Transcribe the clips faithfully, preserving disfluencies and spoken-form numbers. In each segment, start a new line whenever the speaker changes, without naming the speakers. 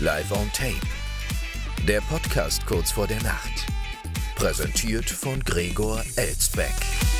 Live on Tape. Der Podcast kurz vor der Nacht. Präsentiert von Gregor Elstbeck.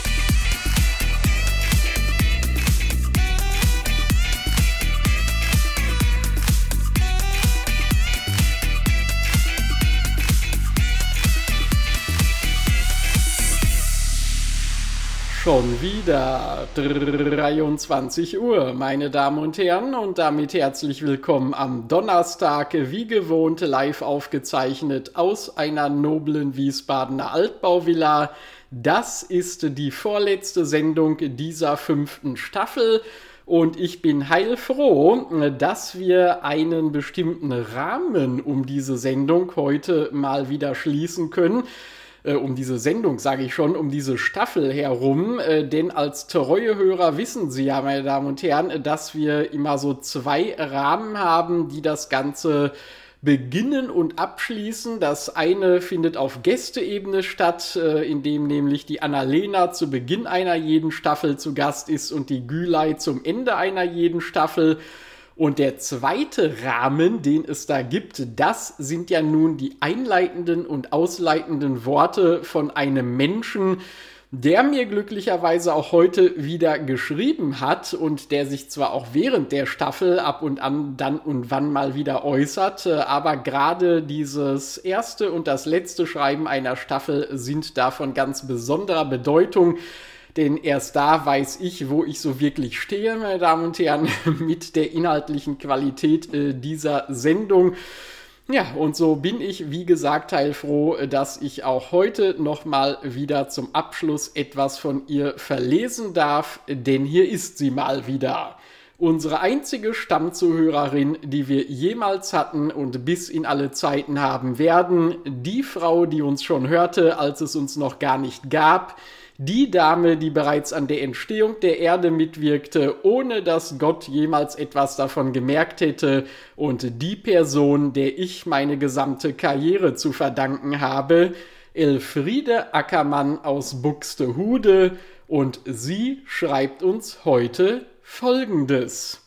Schon wieder dreiundzwanzig Uhr, meine Damen und Herren, und damit herzlich willkommen am Donnerstag, wie gewohnt live aufgezeichnet aus einer noblen Wiesbadener Altbauvilla. Das ist die vorletzte Sendung dieser fünften Staffel. Und ich bin heilfroh, dass wir einen bestimmten Rahmen um diese Sendung heute mal wieder schließen können. Um diese Sendung, sage ich schon, um diese Staffel herum, äh, denn als treue Hörer wissen Sie ja, meine Damen und Herren, dass wir immer so zwei Rahmen haben, die das Ganze beginnen und abschließen. Das eine findet auf Gästeebene statt, äh, in dem nämlich die Annalena zu Beginn einer jeden Staffel zu Gast ist und die Gülay zum Ende einer jeden Staffel. Und der zweite Rahmen, den es da gibt, das sind ja nun die einleitenden und ausleitenden Worte von einem Menschen, der mir glücklicherweise auch heute wieder geschrieben hat und der sich zwar auch während der Staffel ab und an dann und wann mal wieder äußert, aber gerade dieses erste und das letzte Schreiben einer Staffel sind da von ganz besonderer Bedeutung. Denn erst da weiß ich, wo ich so wirklich stehe, meine Damen und Herren, mit der inhaltlichen Qualität äh, dieser Sendung. Ja, und so bin ich, wie gesagt, heilfroh, dass ich auch heute nochmal wieder zum Abschluss etwas von ihr verlesen darf, denn hier ist sie mal wieder. Unsere einzige Stammzuhörerin, die wir jemals hatten und bis in alle Zeiten haben werden. Die Frau, die uns schon hörte, als es uns noch gar nicht gab. Die Dame, die bereits an der Entstehung der Erde mitwirkte, ohne dass Gott jemals etwas davon gemerkt hätte, und die Person, der ich meine gesamte Karriere zu verdanken habe, Elfriede Ackermann aus Buxtehude, und sie schreibt uns heute Folgendes.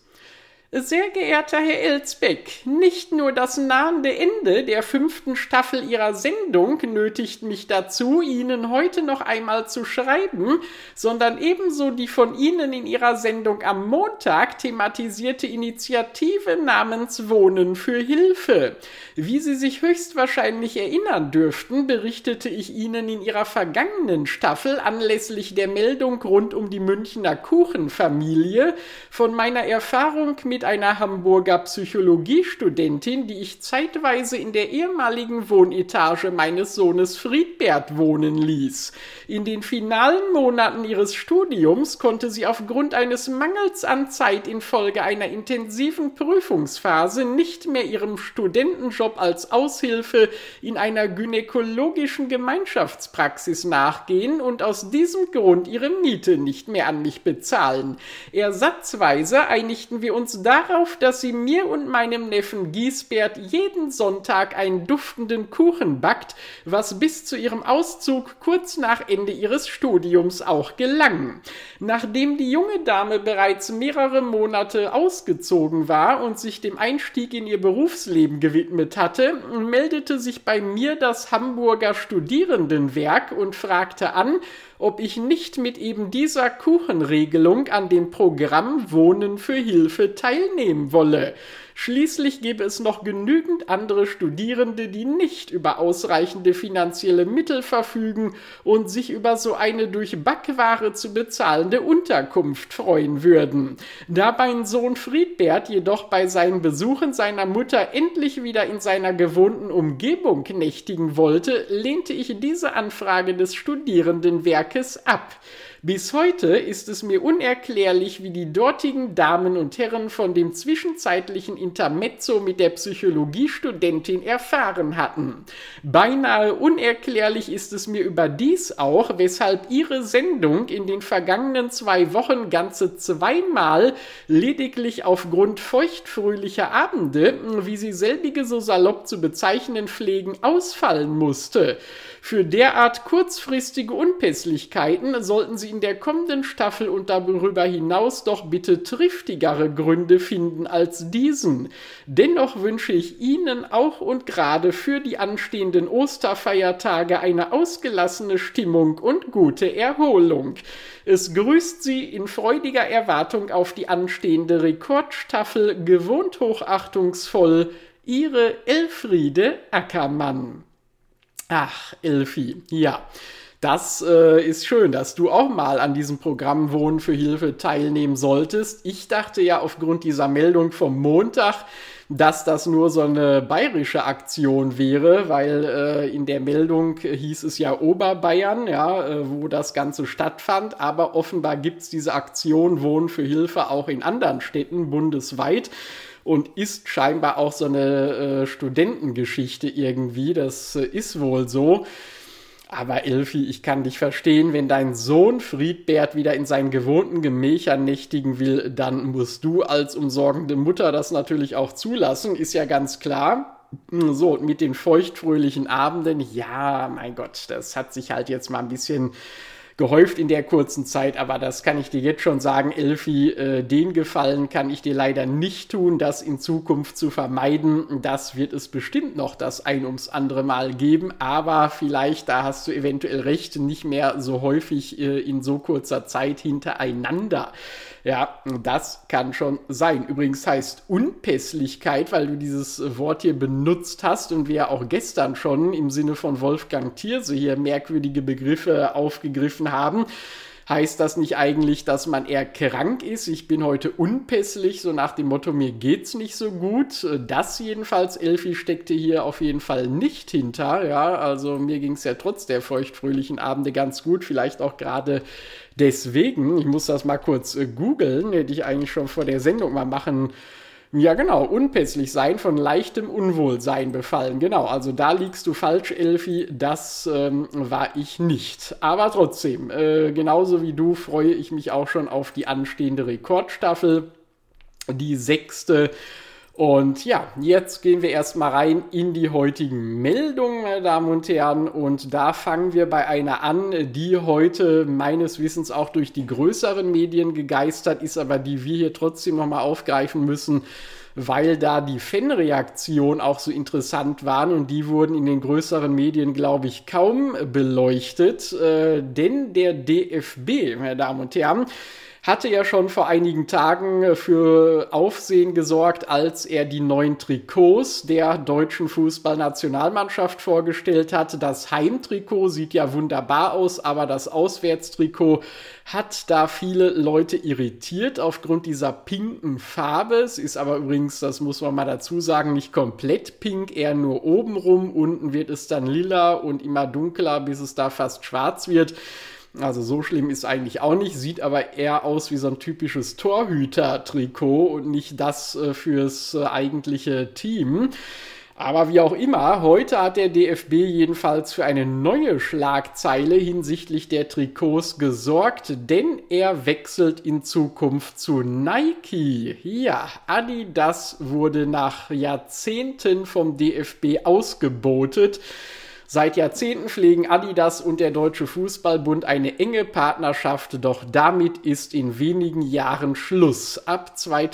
Sehr geehrter Herr Elstbeck, nicht nur das nahende Ende der fünften Staffel Ihrer Sendung nötigt mich dazu, Ihnen heute noch einmal zu schreiben, sondern ebenso die von Ihnen in Ihrer Sendung am Montag thematisierte Initiative namens Wohnen für Hilfe. Wie Sie sich höchstwahrscheinlich erinnern dürften, berichtete ich Ihnen in Ihrer vergangenen Staffel anlässlich der Meldung rund um die Münchner Kuchenfamilie von meiner Erfahrung mit einer Hamburger Psychologiestudentin, die ich zeitweise in der ehemaligen Wohnetage meines Sohnes Friedbert wohnen ließ. In den finalen Monaten ihres Studiums konnte sie aufgrund eines Mangels an Zeit infolge einer intensiven Prüfungsphase nicht mehr ihrem Studentenjob als Aushilfe in einer gynäkologischen Gemeinschaftspraxis nachgehen und aus diesem Grund ihre Miete nicht mehr an mich bezahlen. Ersatzweise einigten wir uns darauf, dass sie mir und meinem Neffen Giesbert jeden Sonntag einen duftenden Kuchen backt, was bis zu ihrem Auszug kurz nach Ende ihres Studiums auch gelang. Nachdem die junge Dame bereits mehrere Monate ausgezogen war und sich dem Einstieg in ihr Berufsleben gewidmet hatte, meldete sich bei mir das Hamburger Studierendenwerk und fragte an, ob ich nicht mit eben dieser Kuchenregelung an dem Programm Wohnen für Hilfe teilnehmen wolle. Schließlich gäbe es noch genügend andere Studierende, die nicht über ausreichende finanzielle Mittel verfügen und sich über so eine durch Backware zu bezahlende Unterkunft freuen würden. Da mein Sohn Friedbert jedoch bei seinen Besuchen seiner Mutter endlich wieder in seiner gewohnten Umgebung nächtigen wollte, lehnte ich diese Anfrage des Studierendenwerkes ab. Bis heute ist es mir unerklärlich, wie die dortigen Damen und Herren von dem zwischenzeitlichen Intermezzo mit der Psychologiestudentin erfahren hatten. Beinahe unerklärlich ist es mir überdies auch, weshalb Ihre Sendung in den vergangenen zwei Wochen ganze zweimal lediglich aufgrund feuchtfröhlicher Abende, wie Sie selbige so salopp zu bezeichnen pflegen, ausfallen musste. Für derart kurzfristige Unpässlichkeiten sollten Sie sie in der kommenden Staffel und darüber hinaus doch bitte triftigere Gründe finden als diesen. Dennoch wünsche ich Ihnen auch und gerade für die anstehenden Osterfeiertage eine ausgelassene Stimmung und gute Erholung. Es grüßt Sie in freudiger Erwartung auf die anstehende Rekordstaffel gewohnt hochachtungsvoll Ihre Elfriede Ackermann. Ach, Elfi, ja. Das äh, ist schön, dass du auch mal an diesem Programm Wohnen für Hilfe teilnehmen solltest. Ich dachte ja aufgrund dieser Meldung vom Montag, dass das nur so eine bayerische Aktion wäre, weil äh, in der Meldung hieß es ja Oberbayern, ja, äh, wo das Ganze stattfand. Aber offenbar gibt es diese Aktion Wohnen für Hilfe auch in anderen Städten bundesweit. Und ist scheinbar auch so eine äh, Studentengeschichte irgendwie. Das äh, ist wohl so. Aber Elfi, ich kann dich verstehen, wenn dein Sohn Friedbert wieder in seinen gewohnten Gemächern nächtigen will, dann musst du als umsorgende Mutter das natürlich auch zulassen, ist ja ganz klar. So, mit den feuchtfröhlichen Abenden, ja, mein Gott, das hat sich halt jetzt mal ein bisschen gehäuft in der kurzen Zeit, aber das kann ich dir jetzt schon sagen, Elfi, äh, den Gefallen kann ich dir leider nicht tun, das in Zukunft zu vermeiden. Das wird es bestimmt noch das ein ums andere Mal geben, aber vielleicht, da hast du eventuell recht, nicht mehr so häufig äh, in so kurzer Zeit hintereinander. Ja, das kann schon sein. Übrigens heißt Unpässlichkeit, weil du dieses Wort hier benutzt hast und wir ja auch gestern schon im Sinne von Wolfgang Thierse hier merkwürdige Begriffe aufgegriffen haben. Heißt das nicht eigentlich, dass man eher krank ist? Ich bin heute unpässlich, so nach dem Motto, mir geht's nicht so gut. Das jedenfalls, Elfi, steckte hier auf jeden Fall nicht hinter. Ja, also mir ging's ja trotz der feuchtfröhlichen Abende ganz gut, vielleicht auch gerade deswegen. Ich muss das mal kurz äh, googeln, hätte ich eigentlich schon vor der Sendung mal machen. Ja genau, unpässlich sein, von leichtem Unwohlsein befallen. Genau, also da liegst du falsch, Elfi, das ähm, war ich nicht. Aber trotzdem, äh, genauso wie du freue ich mich auch schon auf die anstehende Rekordstaffel, die sechste. Und ja, jetzt gehen wir erstmal rein in die heutigen Meldungen, meine Damen und Herren. Und da fangen wir bei einer an, die heute meines Wissens auch durch die größeren Medien gegeistert ist, aber die wir hier trotzdem nochmal aufgreifen müssen, weil da die Fanreaktionen auch so interessant waren und die wurden in den größeren Medien, glaube ich, kaum beleuchtet. Äh, denn der D F B, meine Damen und Herren, hatte ja schon vor einigen Tagen für Aufsehen gesorgt, als er die neuen Trikots der deutschen Fußballnationalmannschaft vorgestellt hat. Das Heimtrikot sieht ja wunderbar aus, aber das Auswärtstrikot hat da viele Leute irritiert aufgrund dieser pinken Farbe. Es ist aber übrigens, das muss man mal dazu sagen, nicht komplett pink, eher nur obenrum. Unten wird es dann lila und immer dunkler, bis es da fast schwarz wird. Also so schlimm ist eigentlich auch nicht, sieht aber eher aus wie so ein typisches Torhüter-Trikot und nicht das äh, fürs äh, eigentliche Team. Aber wie auch immer, heute hat der D F B jedenfalls für eine neue Schlagzeile hinsichtlich der Trikots gesorgt, denn er wechselt in Zukunft zu Nike. Ja, Adidas wurde nach Jahrzehnten vom D F B ausgebotet. Seit Jahrzehnten pflegen Adidas und der Deutsche Fußballbund eine enge Partnerschaft, doch damit ist in wenigen Jahren Schluss. Ab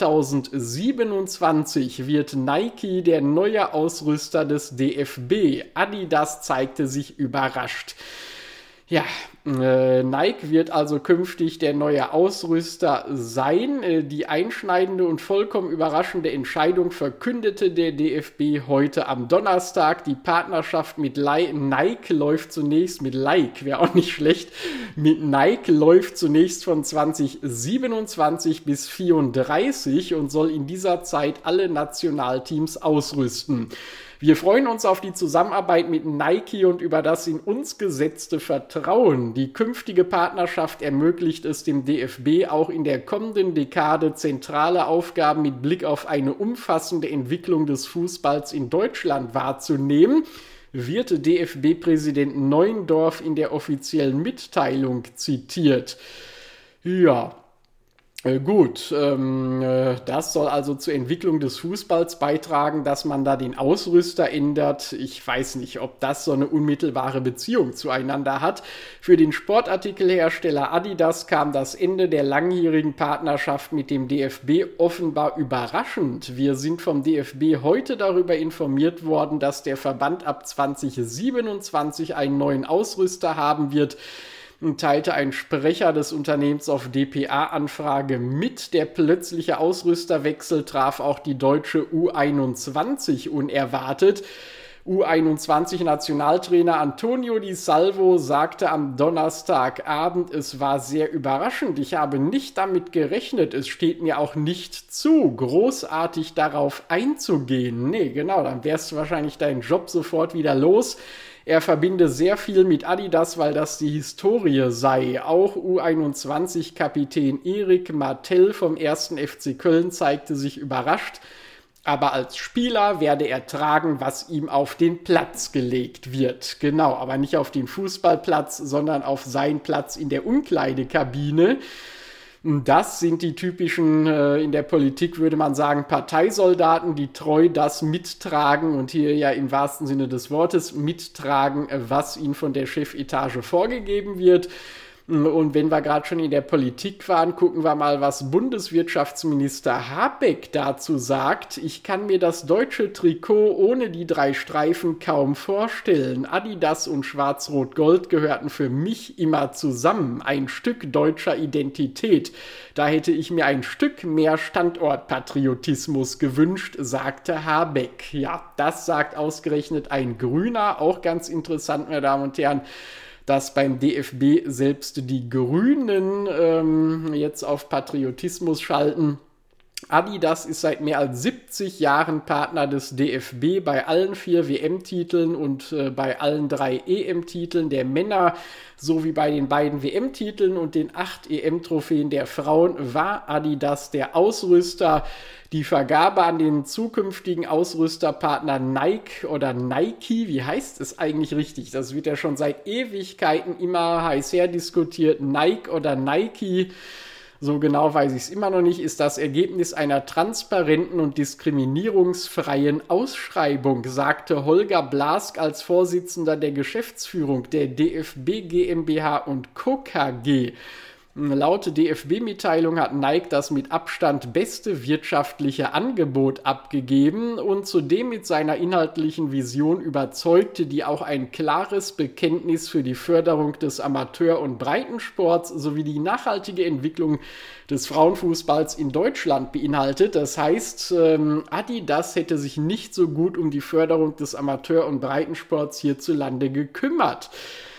zweitausendsiebenundzwanzig wird Nike der neue Ausrüster des D F B. Adidas zeigte sich überrascht. Ja, äh, Nike wird also künftig der neue Ausrüster sein. Äh, die einschneidende und vollkommen überraschende Entscheidung verkündete der D F B heute am Donnerstag. Die Partnerschaft mit Li- Nike läuft zunächst, mit Like, wäre auch nicht schlecht, mit Nike läuft zunächst von zweitausendsiebenundzwanzig bis vierunddreißig und soll in dieser Zeit alle Nationalteams ausrüsten. Wir freuen uns auf die Zusammenarbeit mit Nike und über das in uns gesetzte Vertrauen. Die künftige Partnerschaft ermöglicht es dem D F B auch in der kommenden Dekade zentrale Aufgaben mit Blick auf eine umfassende Entwicklung des Fußballs in Deutschland wahrzunehmen, wird D F B-Präsident Neuendorf in der offiziellen Mitteilung zitiert. Ja. Äh, gut, ähm, äh, das soll also zur Entwicklung des Fußballs beitragen, dass man da den Ausrüster ändert. Ich weiß nicht, ob das so eine unmittelbare Beziehung zueinander hat. Für den Sportartikelhersteller Adidas kam das Ende der langjährigen Partnerschaft mit dem D F B offenbar überraschend. Wir sind vom D F B heute darüber informiert worden, dass der Verband ab zwanzig siebenundzwanzig einen neuen Ausrüster haben wird, teilte ein Sprecher des Unternehmens auf D P A-Anfrage mit. Der plötzliche Ausrüsterwechsel traf auch die deutsche U einundzwanzig unerwartet. U einundzwanzig-Nationaltrainer Antonio Di Salvo sagte am Donnerstagabend, es war sehr überraschend. Ich habe nicht damit gerechnet. Es steht mir auch nicht zu, großartig darauf einzugehen. Nee, genau, dann wärst du wahrscheinlich deinen Job sofort wieder los. Er verbinde sehr viel mit Adidas, weil das die Historie sei. Auch U einundzwanzig-Kapitän Erik Martell vom ersten F C Köln zeigte sich überrascht. Aber als Spieler werde er tragen, was ihm auf den Platz gelegt wird. Genau, aber nicht auf den Fußballplatz, sondern auf seinen Platz in der Umkleidekabine. Das sind die typischen, äh, in der Politik würde man sagen, Parteisoldaten, die treu das mittragen und hier ja im wahrsten Sinne des Wortes mittragen, was ihnen von der Chefetage vorgegeben wird. Und wenn wir gerade schon in der Politik waren, gucken wir mal, was Bundeswirtschaftsminister Habeck dazu sagt. Ich kann mir das deutsche Trikot ohne die drei Streifen kaum vorstellen. Adidas und Schwarz-Rot-Gold gehörten für mich immer zusammen. Ein Stück deutscher Identität. Da hätte ich mir ein Stück mehr Standortpatriotismus gewünscht, sagte Habeck. Ja, das sagt ausgerechnet ein Grüner. Auch ganz interessant, meine Damen und Herren, dass beim D F B selbst die Grünen ähm, jetzt auf Patriotismus schalten. Adidas ist seit mehr als siebzig Jahren Partner des D F B bei allen vier W M-Titeln und äh, bei allen drei E M-Titeln der Männer sowie bei den beiden W M-Titeln und den acht E M-Trophäen der Frauen war Adidas der Ausrüster. Die Vergabe an den zukünftigen Ausrüsterpartner Nike oder Nike, wie heißt es eigentlich richtig? Das wird ja schon seit Ewigkeiten immer heiß her diskutiert, Nike oder Nike. So genau weiß ich es immer noch nicht, ist das Ergebnis einer transparenten und diskriminierungsfreien Ausschreibung, sagte Holger Blask als Vorsitzender der Geschäftsführung der D F B GmbH und Co. K G. Laut D F B-Mitteilung hat Nike das mit Abstand beste wirtschaftliche Angebot abgegeben und zudem mit seiner inhaltlichen Vision überzeugte, die auch ein klares Bekenntnis für die Förderung des Amateur- und Breitensports sowie die nachhaltige Entwicklung des Frauenfußballs in Deutschland beinhaltet. Das heißt, Adidas hätte sich nicht so gut um die Förderung des Amateur- und Breitensports hierzulande gekümmert.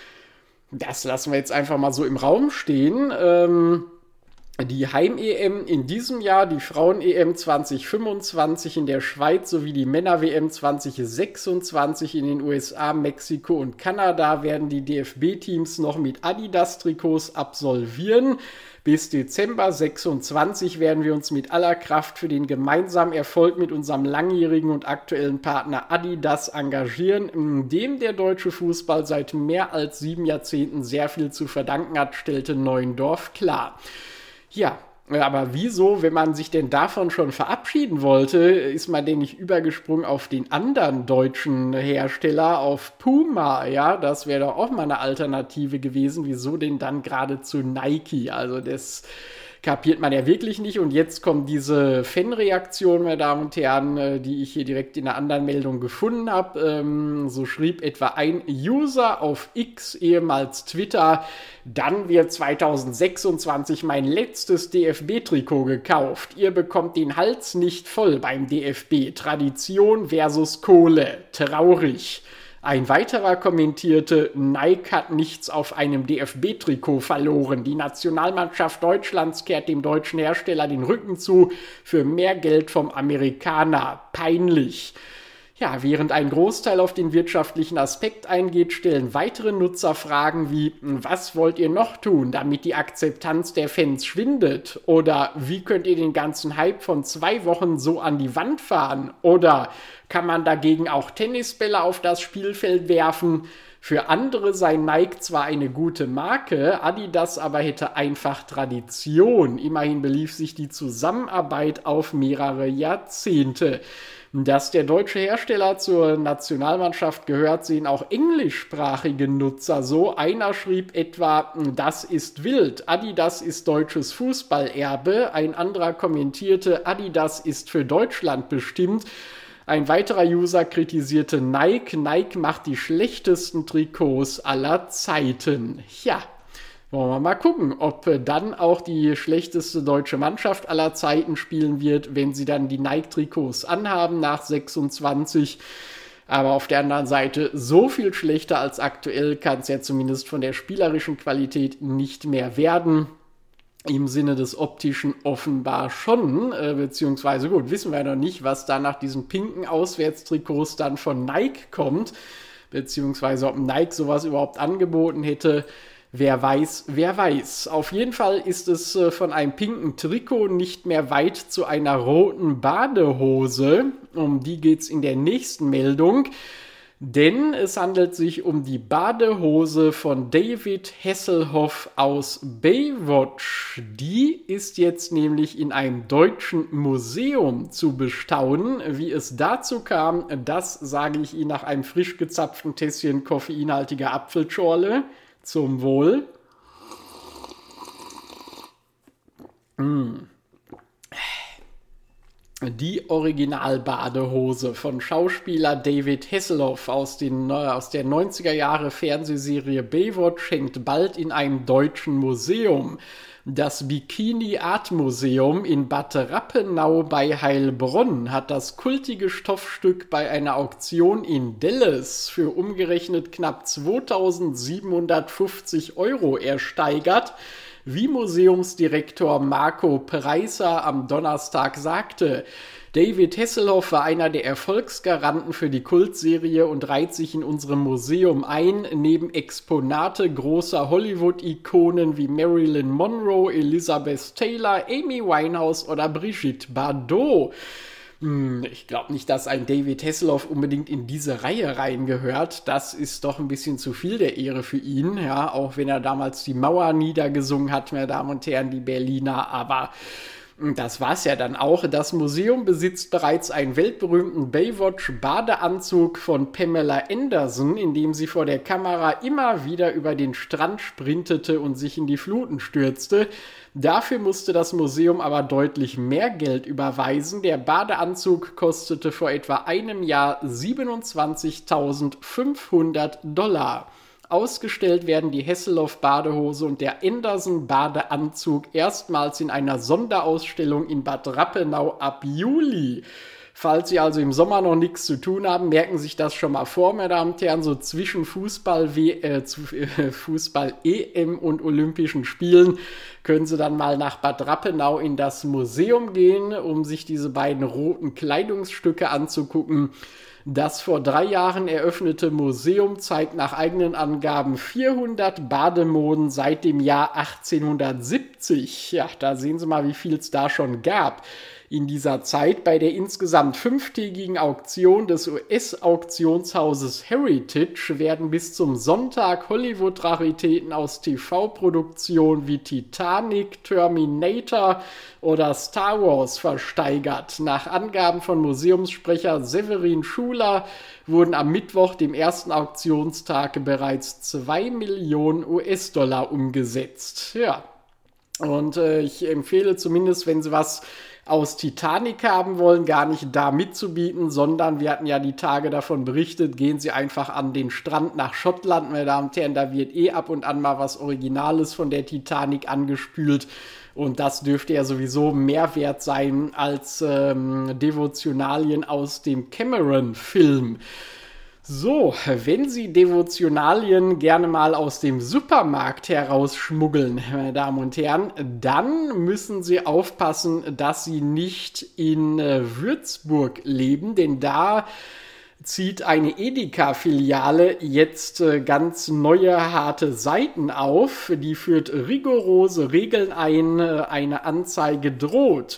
Das lassen wir jetzt einfach mal so im Raum stehen. Ähm, die Heim-E M in diesem Jahr, die Frauen-E M zwanzig fünfundzwanzig in der Schweiz sowie die Männer-W M zwanzig sechsundzwanzig in den U S A, Mexiko und Kanada werden die D F B-Teams noch mit Adidas-Trikots absolvieren. Bis Dezember sechsundzwanzig werden wir uns mit aller Kraft für den gemeinsamen Erfolg mit unserem langjährigen und aktuellen Partner Adidas engagieren, dem der deutsche Fußball seit mehr als sieben Jahrzehnten sehr viel zu verdanken hat, stellte Neuendorf klar. Ja, aber wieso, wenn man sich denn davon schon verabschieden wollte, ist man denn nicht übergesprungen auf den anderen deutschen Hersteller, auf Puma, ja, das wäre doch auch mal eine Alternative gewesen, wieso denn dann gerade zu Nike, also das kapiert man ja wirklich nicht und jetzt kommt diese Fanreaktion, meine Damen und Herren, die ich hier direkt in einer anderen Meldung gefunden habe, ähm, so schrieb etwa ein User auf X, ehemals Twitter, dann wird zwanzig sechsundzwanzig mein letztes D F B-Trikot gekauft. Ihr bekommt den Hals nicht voll beim D F B. Tradition versus Kohle. Traurig. Ein weiterer kommentierte, Nike hat nichts auf einem D F B-Trikot verloren. Die Nationalmannschaft Deutschlands kehrt dem deutschen Hersteller den Rücken zu für mehr Geld vom Amerikaner. Peinlich. Ja, während ein Großteil auf den wirtschaftlichen Aspekt eingeht, stellen weitere Nutzer Fragen wie, was wollt ihr noch tun, damit die Akzeptanz der Fans schwindet? Oder wie könnt ihr den ganzen Hype von zwei Wochen so an die Wand fahren? Oder kann man dagegen auch Tennisbälle auf das Spielfeld werfen? Für andere sei Nike zwar eine gute Marke, Adidas aber hätte einfach Tradition. Immerhin belief sich die Zusammenarbeit auf mehrere Jahrzehnte. Dass der deutsche Hersteller zur Nationalmannschaft gehört, sehen auch englischsprachige Nutzer so. Einer schrieb etwa, das ist wild, Adidas ist deutsches Fußballerbe. Ein anderer kommentierte, Adidas ist für Deutschland bestimmt. Ein weiterer User kritisierte Nike. Nike macht die schlechtesten Trikots aller Zeiten. Ja, wollen wir mal gucken, ob dann auch die schlechteste deutsche Mannschaft aller Zeiten spielen wird, wenn sie dann die Nike-Trikots anhaben nach sechsundzwanzig. Aber auf der anderen Seite, so viel schlechter als aktuell kann es ja zumindest von der spielerischen Qualität nicht mehr werden. Im Sinne des Optischen offenbar schon, äh, beziehungsweise gut, wissen wir noch nicht, was da nach diesen pinken Auswärtstrikots dann von Nike kommt, beziehungsweise ob Nike sowas überhaupt angeboten hätte. Wer weiß, wer weiß. Auf jeden Fall ist es äh, von einem pinken Trikot nicht mehr weit zu einer roten Badehose. Um die geht's in der nächsten Meldung. Denn es handelt sich um die Badehose von David Hasselhoff aus Baywatch. Die ist jetzt nämlich in einem deutschen Museum zu bestaunen. Wie es dazu kam, das sage ich Ihnen nach einem frisch gezapften Tässchen koffeinhaltiger Apfelschorle. Zum Wohl. Mm. Die Originalbadehose von Schauspieler David Hasselhoff aus, den, aus der neunziger Jahre Fernsehserie Baywatch hängt bald in einem deutschen Museum. Das Bikini Art Museum in Bad Rappenau bei Heilbronn hat das kultige Stoffstück bei einer Auktion in Dallas für umgerechnet knapp zweitausendsiebenhundertfünfzig Euro ersteigert. Wie Museumsdirektor Marco Preiser am Donnerstag sagte, David Hasselhoff war einer der Erfolgsgaranten für die Kultserie und reiht sich in unserem Museum ein, neben Exponate großer Hollywood-Ikonen wie Marilyn Monroe, Elizabeth Taylor, Amy Winehouse oder Brigitte Bardot. Ich glaube nicht, dass ein David Hasselhoff unbedingt in diese Reihe reingehört. Das ist doch ein bisschen zu viel der Ehre für ihn. Ja, auch wenn er damals die Mauer niedergesungen hat, meine Damen und Herren, die Berliner. Aber das war's ja dann auch. Das Museum besitzt bereits einen weltberühmten Baywatch-Badeanzug von Pamela Anderson, in dem sie vor der Kamera immer wieder über den Strand sprintete und sich in die Fluten stürzte. Dafür musste das Museum aber deutlich mehr Geld überweisen. Der Badeanzug kostete vor etwa einem Jahr siebenundzwanzigtausendfünfhundert Dollar. Ausgestellt werden die Hasselhoff-Badehose und der Anderson-Badeanzug erstmals in einer Sonderausstellung in Bad Rappenau ab Juli. Falls Sie also im Sommer noch nichts zu tun haben, merken Sie sich das schon mal vor, meine Damen und Herren, so zwischen Fußball, äh, äh, Fußball-E M und Olympischen Spielen können Sie dann mal nach Bad Rappenau in das Museum gehen, um sich diese beiden roten Kleidungsstücke anzugucken. Das vor drei Jahren eröffnete Museum zeigt nach eigenen Angaben vierhundert Bademoden seit dem Jahr achtzehnhundertsiebzig. Ja, da sehen Sie mal, wie viel es da schon gab in dieser Zeit. Bei der insgesamt fünftägigen Auktion des U S-Auktionshauses Heritage werden bis zum Sonntag Hollywood-Raritäten aus T V-Produktionen wie Titanic, Terminator oder Star Wars versteigert. Nach Angaben von Museumssprecher Severin Schuler wurden am Mittwoch, dem ersten Auktionstag, bereits zwei Millionen U S-Dollar umgesetzt. Ja, und äh, ich empfehle zumindest, wenn Sie was aus Titanic haben wollen, gar nicht da mitzubieten, sondern wir hatten ja die Tage davon berichtet, gehen Sie einfach an den Strand nach Schottland, meine Damen und Herren, da wird eh ab und an mal was Originales von der Titanic angespült und das dürfte ja sowieso mehr wert sein als ähm, Devotionalien aus dem Cameron-Film. So, wenn Sie Devotionalien gerne mal aus dem Supermarkt herausschmuggeln, meine Damen und Herren, dann müssen Sie aufpassen, dass Sie nicht in äh, Würzburg leben, denn da zieht eine Edeka-Filiale jetzt äh, ganz neue harte Seiten auf. Die führt rigorose Regeln ein, äh, eine Anzeige droht.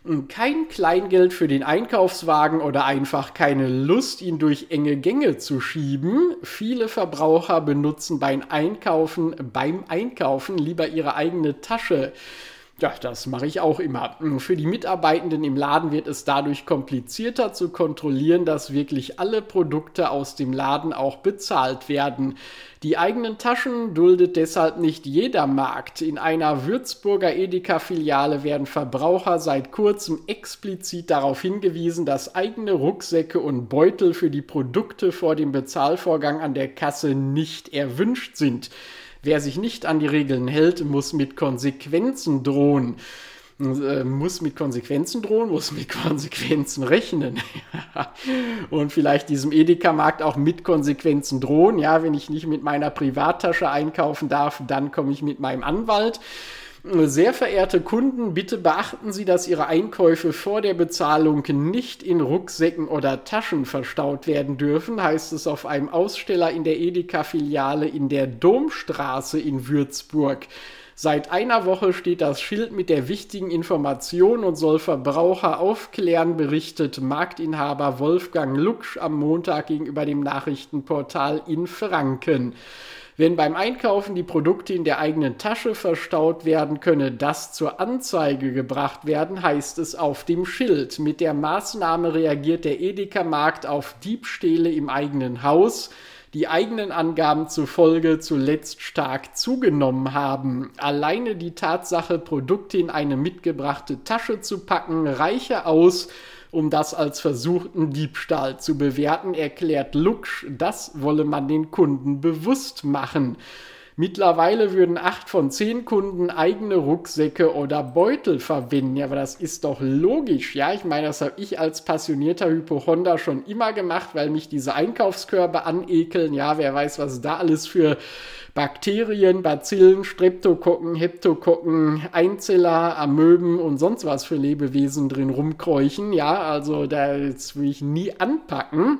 Kein Kleingeld für den Einkaufswagen oder einfach keine Lust, ihn durch enge Gänge zu schieben. Viele Verbraucher benutzen beim Einkaufen, beim Einkaufen lieber ihre eigene Tasche. Ja, das mache ich auch immer. Für die Mitarbeitenden im Laden wird es dadurch komplizierter zu kontrollieren, dass wirklich alle Produkte aus dem Laden auch bezahlt werden. Die eigenen Taschen duldet deshalb nicht jeder Markt. In einer Würzburger Edeka-Filiale werden Verbraucher seit kurzem explizit darauf hingewiesen, dass eigene Rucksäcke und Beutel für die Produkte vor dem Bezahlvorgang an der Kasse nicht erwünscht sind. Wer sich nicht an die Regeln hält, muss mit Konsequenzen drohen. Äh, muss mit Konsequenzen drohen, muss mit Konsequenzen rechnen. Und vielleicht diesem Edeka-Markt auch mit Konsequenzen drohen. Ja, wenn ich nicht mit meiner Privattasche einkaufen darf, dann komme ich mit meinem Anwalt. Sehr verehrte Kunden, bitte beachten Sie, dass Ihre Einkäufe vor der Bezahlung nicht in Rucksäcken oder Taschen verstaut werden dürfen, heißt es auf einem Aussteller in der Edeka-Filiale in der Domstraße in Würzburg. Seit einer Woche steht das Schild mit der wichtigen Information und soll Verbraucher aufklären, berichtet Marktinhaber Wolfgang Luksch am Montag gegenüber dem Nachrichtenportal in Franken. Wenn beim Einkaufen die Produkte in der eigenen Tasche verstaut werden, könne das zur Anzeige gebracht werden, heißt es auf dem Schild. Mit der Maßnahme reagiert der Edeka-Markt auf Diebstähle im eigenen Haus, die eigenen Angaben zufolge zuletzt stark zugenommen haben. Alleine die Tatsache, Produkte in eine mitgebrachte Tasche zu packen, reiche aus, um das als versuchten Diebstahl zu bewerten, erklärt Luksch, das wolle man den Kunden bewusst machen. Mittlerweile würden acht von zehn Kunden eigene Rucksäcke oder Beutel verwenden. Ja, aber das ist doch logisch. Ja, ich meine, das habe ich als passionierter Hypochonder schon immer gemacht, weil mich diese Einkaufskörbe anekeln. Ja, wer weiß, was da alles für Bakterien, Bazillen, Streptokokken, Heptokokken, Einzeller, Amöben und sonst was für Lebewesen drin rumkräuchen. Ja, also da jetzt will ich nie anpacken.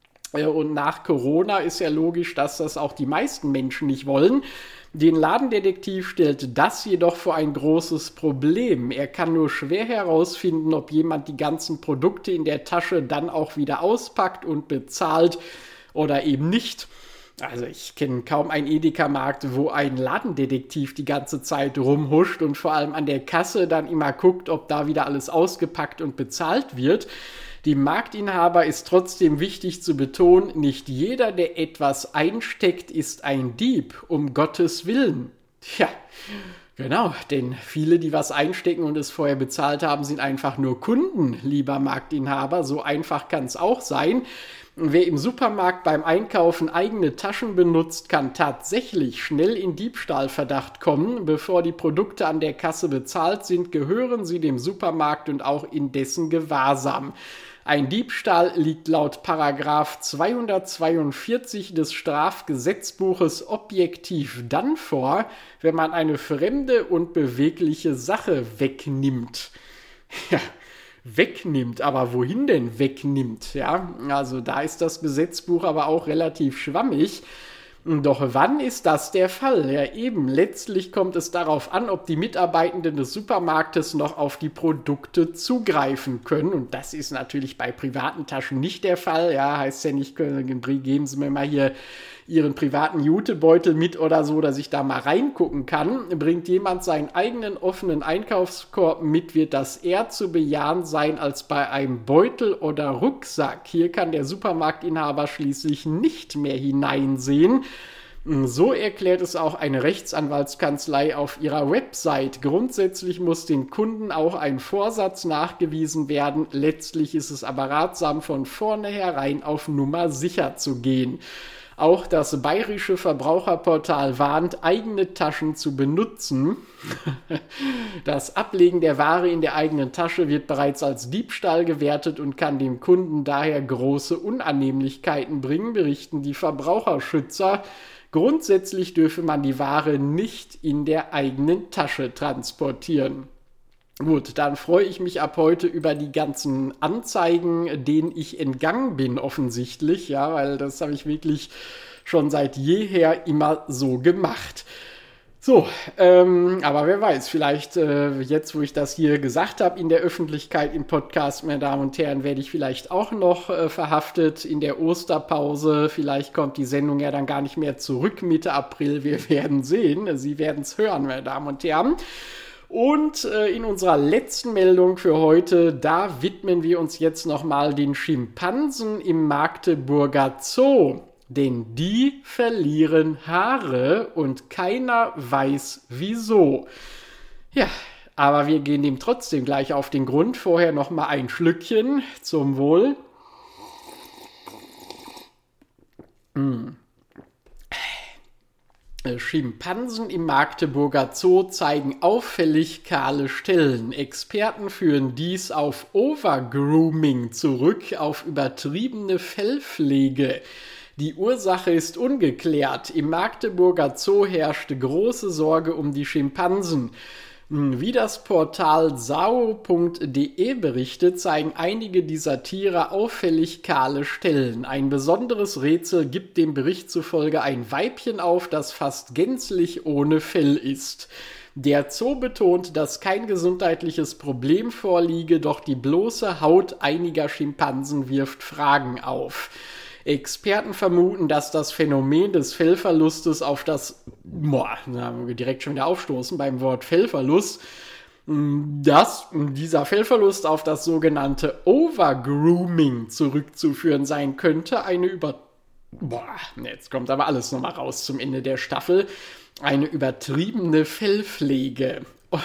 Und nach Corona ist ja logisch, dass das auch die meisten Menschen nicht wollen. Den Ladendetektiv stellt das jedoch vor ein großes Problem. Er kann nur schwer herausfinden, ob jemand die ganzen Produkte in der Tasche dann auch wieder auspackt und bezahlt oder eben nicht. Also ich kenne kaum einen Edeka-Markt, wo ein Ladendetektiv die ganze Zeit rumhuscht und vor allem an der Kasse dann immer guckt, ob da wieder alles ausgepackt und bezahlt wird. Dem Marktinhaber ist trotzdem wichtig zu betonen, nicht jeder, der etwas einsteckt, ist ein Dieb, um Gottes Willen. Tja, genau, denn viele, die was einstecken und es vorher bezahlt haben, sind einfach nur Kunden, lieber Marktinhaber. So einfach kann es auch sein. Wer im Supermarkt beim Einkaufen eigene Taschen benutzt, kann tatsächlich schnell in Diebstahlverdacht kommen. Bevor die Produkte an der Kasse bezahlt sind, gehören sie dem Supermarkt und auch in dessen Gewahrsam. Ein Diebstahl liegt laut Paragraph zweihundertzweiundvierzig des Strafgesetzbuches objektiv dann vor, wenn man eine fremde und bewegliche Sache wegnimmt. Ja, wegnimmt, aber wohin denn wegnimmt? Ja, also da ist das Gesetzbuch aber auch relativ schwammig. Doch wann ist das der Fall? Ja eben, letztlich kommt es darauf an, ob die Mitarbeitenden des Supermarktes noch auf die Produkte zugreifen können. Und das ist natürlich bei privaten Taschen nicht der Fall. Ja, heißt ja nicht, geben Sie mir mal hier Ihren privaten Jutebeutel mit oder so, dass ich da mal reingucken kann. Bringt jemand seinen eigenen offenen Einkaufskorb mit, wird das eher zu bejahen sein als bei einem Beutel oder Rucksack. Hier kann der Supermarktinhaber schließlich nicht mehr hineinsehen. So erklärt es auch eine Rechtsanwaltskanzlei auf ihrer Website. Grundsätzlich muss den Kunden auch ein Vorsatz nachgewiesen werden. Letztlich ist es aber ratsam, von vornherein auf Nummer sicher zu gehen. Auch das bayerische Verbraucherportal warnt, eigene Taschen zu benutzen. Das Ablegen der Ware in der eigenen Tasche wird bereits als Diebstahl gewertet und kann dem Kunden daher große Unannehmlichkeiten bringen, berichten die Verbraucherschützer. Grundsätzlich dürfe man die Ware nicht in der eigenen Tasche transportieren. Gut, dann freue ich mich ab heute über die ganzen Anzeigen, denen ich entgangen bin offensichtlich, ja, weil das habe ich wirklich schon seit jeher immer so gemacht. So, ähm, aber wer weiß, vielleicht äh, jetzt, wo ich das hier gesagt habe, in der Öffentlichkeit im Podcast, meine Damen und Herren, werde ich vielleicht auch noch äh, verhaftet in der Osterpause. Vielleicht kommt die Sendung ja dann gar nicht mehr zurück Mitte April. Wir werden sehen. Sie werden es hören, meine Damen und Herren. Und äh, in unserer letzten Meldung für heute, da widmen wir uns jetzt nochmal den Schimpansen im Magdeburger Zoo. Denn die verlieren Haare und keiner weiß wieso. Ja, aber wir gehen dem trotzdem gleich auf den Grund. Vorher nochmal ein Schlückchen zum Wohl. Mm. Schimpansen im Magdeburger Zoo zeigen auffällig kahle Stellen. Experten führen dies auf Overgrooming zurück, auf übertriebene Fellpflege. Die Ursache ist ungeklärt. Im Magdeburger Zoo herrschte große Sorge um die Schimpansen. Wie das Portal sao punkt de berichtet, zeigen einige dieser Tiere auffällig kahle Stellen. Ein besonderes Rätsel gibt dem Bericht zufolge ein Weibchen auf, das fast gänzlich ohne Fell ist. Der Zoo betont, dass kein gesundheitliches Problem vorliege, doch die bloße Haut einiger Schimpansen wirft Fragen auf. Experten vermuten, dass das Phänomen des Fellverlustes auf das, boah, da haben wir direkt schon wieder aufstoßen beim Wort Fellverlust, dass dieser Fellverlust auf das sogenannte Overgrooming zurückzuführen sein könnte. Eine über, boah, jetzt kommt aber alles nochmal raus zum Ende der Staffel, eine übertriebene Fellpflege.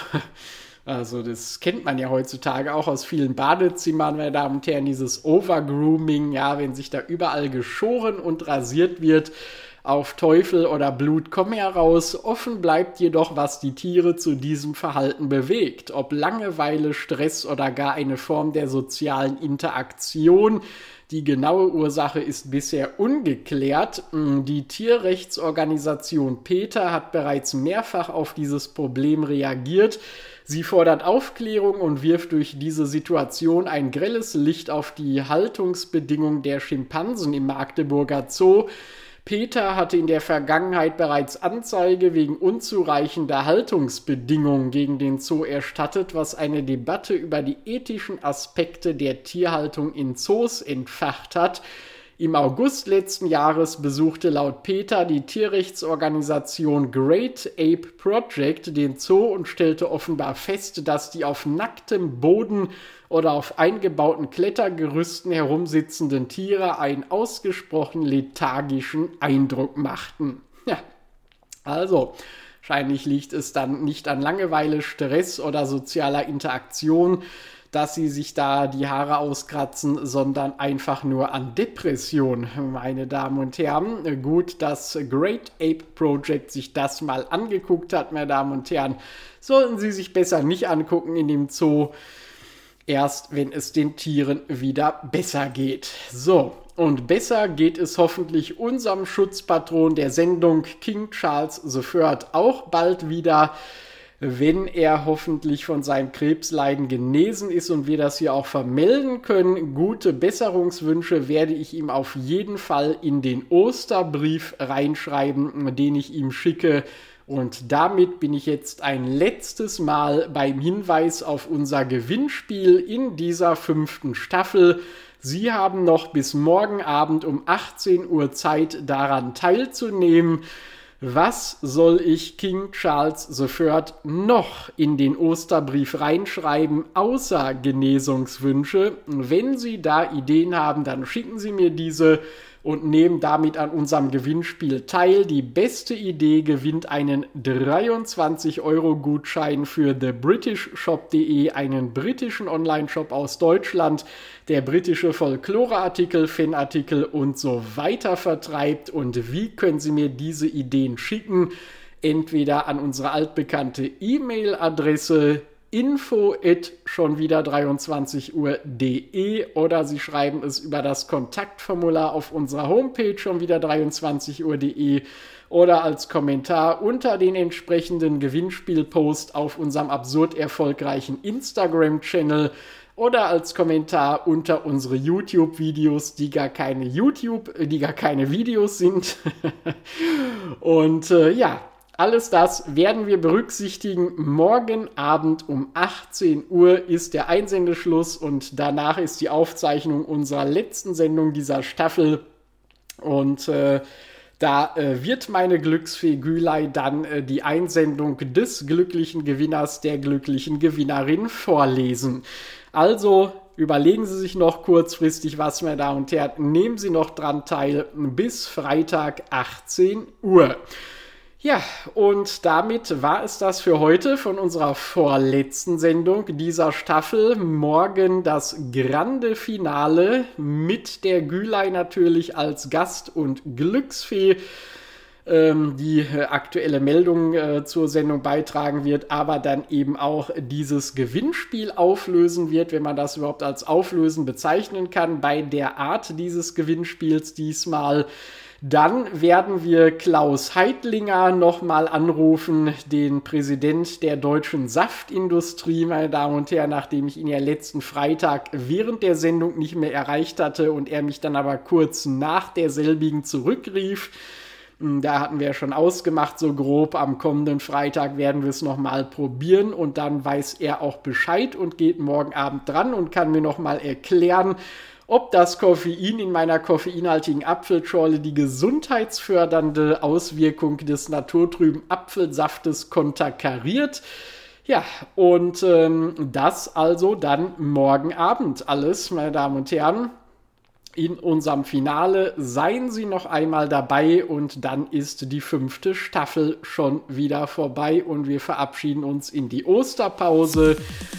Also das kennt man ja heutzutage auch aus vielen Badezimmern, meine Damen und Herren, dieses Overgrooming, ja, wenn sich da überall geschoren und rasiert wird, auf Teufel oder Blut komm heraus. Offen bleibt jedoch, was die Tiere zu diesem Verhalten bewegt. Ob Langeweile, Stress oder gar eine Form der sozialen Interaktion. Die genaue Ursache ist bisher ungeklärt. Die Tierrechtsorganisation PETA hat bereits mehrfach auf dieses Problem reagiert. Sie fordert Aufklärung und wirft durch diese Situation ein grelles Licht auf die Haltungsbedingungen der Schimpansen im Magdeburger Zoo. PETA hatte in der Vergangenheit bereits Anzeige wegen unzureichender Haltungsbedingungen gegen den Zoo erstattet, was eine Debatte über die ethischen Aspekte der Tierhaltung in Zoos entfacht hat. Im August letzten Jahres besuchte laut PETA die Tierrechtsorganisation Great Ape Project den Zoo und stellte offenbar fest, dass die auf nacktem Boden oder auf eingebauten Klettergerüsten herumsitzenden Tiere einen ausgesprochen lethargischen Eindruck machten. Ja, also wahrscheinlich liegt es dann nicht an Langeweile, Stress oder sozialer Interaktion, dass sie sich da die Haare auskratzen, sondern einfach nur an Depression, meine Damen und Herren. Gut, dass Great Ape Project sich das mal angeguckt hat, meine Damen und Herren. Sollten Sie sich besser nicht angucken in dem Zoo, erst wenn es den Tieren wieder besser geht. So, und besser geht es hoffentlich unserem Schutzpatron der Sendung King Charles the Third auch bald wieder, wenn er hoffentlich von seinem Krebsleiden genesen ist und wir das hier auch vermelden können. Gute Besserungswünsche werde ich ihm auf jeden Fall in den Osterbrief reinschreiben, den ich ihm schicke. Und damit bin ich jetzt ein letztes Mal beim Hinweis auf unser Gewinnspiel in dieser fünften Staffel. Sie haben noch bis morgen Abend um achtzehn Uhr Zeit, daran teilzunehmen. Was soll ich King Charles the Third noch in den Osterbrief reinschreiben, außer Genesungswünsche? Wenn Sie da Ideen haben, dann schicken Sie mir diese und nehmen damit an unserem Gewinnspiel teil. Die beste Idee gewinnt einen dreiundzwanzig Euro Gutschein für the british shop punkt de, einen britischen Online-Shop aus Deutschland, der britische Folklore-Artikel, Fanartikel und so weiter vertreibt. Und wie können Sie mir diese Ideen schicken? Entweder an unsere altbekannte E-Mail-Adresse info at schon wieder dreiundzwanzig Uhr punkt de oder Sie schreiben es über das Kontaktformular auf unserer Homepage schon wieder dreiundzwanzig Uhr punkt de oder als Kommentar unter den entsprechenden Gewinnspielpost auf unserem absurd erfolgreichen Instagram-Channel oder als Kommentar unter unsere YouTube-Videos, die gar keine YouTube, die gar keine Videos sind. Und äh, ja, alles das werden wir berücksichtigen. Morgen Abend um achtzehn Uhr ist der Einsendeschluss und danach ist die Aufzeichnung unserer letzten Sendung dieser Staffel. Und äh, da äh, wird meine Glücksfee Gülay dann äh, die Einsendung des glücklichen Gewinners, der glücklichen Gewinnerin vorlesen. Also überlegen Sie sich noch kurzfristig was, meine Damen und Herren. Nehmen Sie noch dran teil bis Freitag achtzehn Uhr. Ja, und damit war es das für heute von unserer vorletzten Sendung dieser Staffel. Morgen das grande Finale mit der Gülay natürlich als Gast und Glücksfee, ähm, die äh, aktuelle Meldung äh, zur Sendung beitragen wird, aber dann eben auch dieses Gewinnspiel auflösen wird, wenn man das überhaupt als Auflösen bezeichnen kann, bei der Art dieses Gewinnspiels diesmal. Dann werden wir Klaus Heidlinger nochmal anrufen, den Präsident der deutschen Saftindustrie, meine Damen und Herren, nachdem ich ihn ja letzten Freitag während der Sendung nicht mehr erreicht hatte und er mich dann aber kurz nach derselbigen zurückrief. Da hatten wir ja schon ausgemacht, so grob, am kommenden Freitag werden wir es nochmal probieren und dann weiß er auch Bescheid und geht morgen Abend dran und kann mir nochmal erklären, ob das Koffein in meiner koffeinhaltigen Apfelschorle die gesundheitsfördernde Auswirkung des naturtrüben Apfelsaftes konterkariert. Ja, und ähm, das also dann morgen Abend alles, meine Damen und Herren. In unserem Finale seien Sie noch einmal dabei und dann ist die fünfte Staffel schon wieder vorbei und wir verabschieden uns in die Osterpause.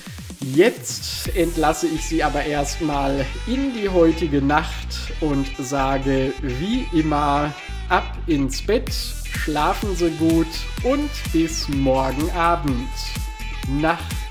Jetzt entlasse ich Sie aber erstmal in die heutige Nacht und sage wie immer ab ins Bett, schlafen Sie gut und bis morgen Abend. Nacht.